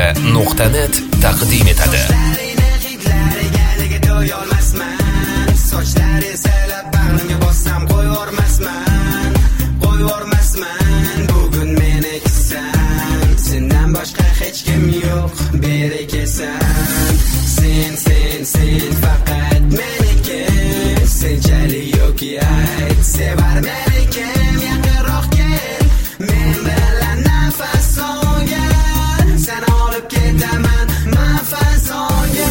mustafa.net taqdim etadi. Sochlari salab bag'rimga bossam qo'yvormasman. Bugun menikisan, sendan boshqa hech kim yo'q, berekasan. Sen faqat meniki, senchalik yo'ki ayt, sevar menikim, yaqinroq kel, men bilan nafas olgin, seni olib ketaman men fasonga.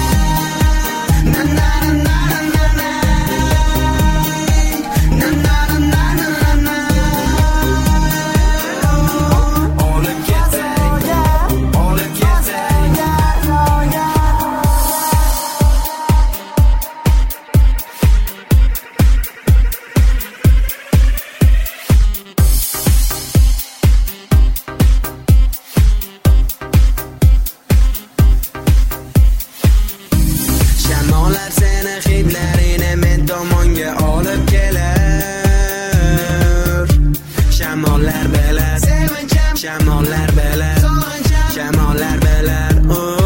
Shamollar seni hidlarini men tomonga olib kelar. Shamollar bilar, sevinchim, shamollar bilar, sog'inchim, shamollar bilar.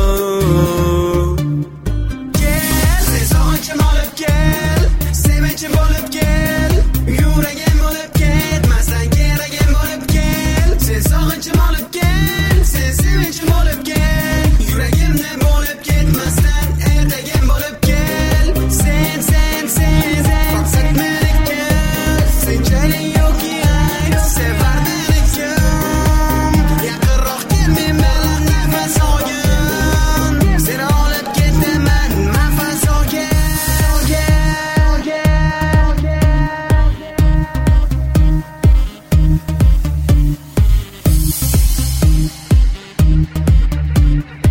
Kel, sen sog'inchim olib kel, sevinchim bo'lib kel, yuragim bo'lib ketmasdan keragim bo'lib kel. Sen sog'inchim olib kel, sen sevinchim bo'lib kel, yuragimni bo'lib ketmasdan ertagim bo'lib kel. Sen faqat meniki, senchalik yo'ki ayt, sevar menikim, yaqinroq kel, men bilan nafas olgin, seni olib ketaman men fazoga.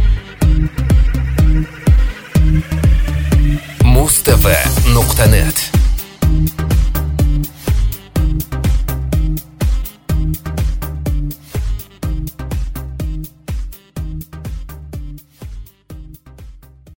mustafa.net